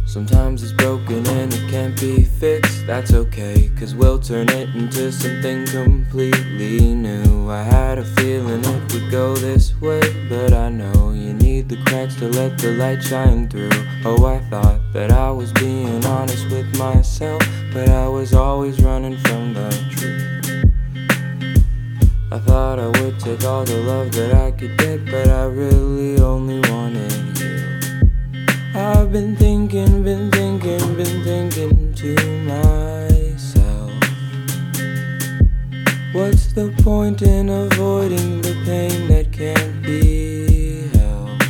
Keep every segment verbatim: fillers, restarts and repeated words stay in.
Sometimes it's broken and it can't be fixed. That's okay, cause we'll turn it into something completely new. I had a feeling it would go this way, but I know you need the cracks to let the light shine through. Oh, I thought that I was being honest with myself, but I was always running from the truth. I thought I would take all the love that I could get, but I really only wanted you. I've been thinking, been thinking, been thinking to myself, what's the point in avoiding the pain that can't be helped?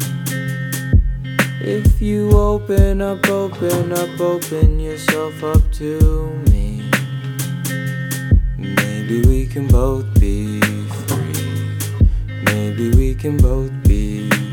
If you open up, open up, open yourself up to me, maybe we can both be free. Maybe we can both be free.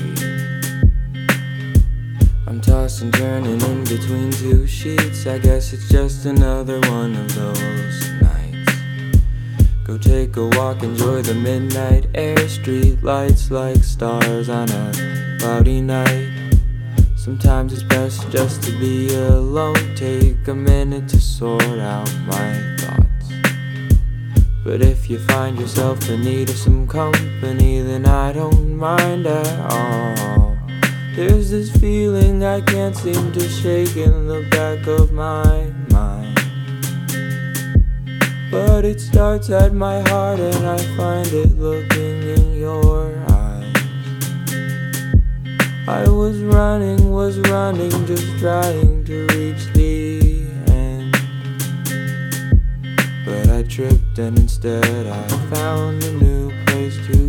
I'm tossing, turning in between two sheets. I guess it's just another one of those nights. Go take a walk, enjoy the midnight air. Street lights like stars on a cloudy night. Sometimes it's best just to be alone. Take a minute to sort out my thoughts. But if you find yourself in need of some company, then I don't mind at all. There's this feeling I can't seem to shake in the back of my mind, but it starts at my heart and I find it looking in your eyes. I was running, was running, just trying to reach the end, but I tripped and instead I found a new place to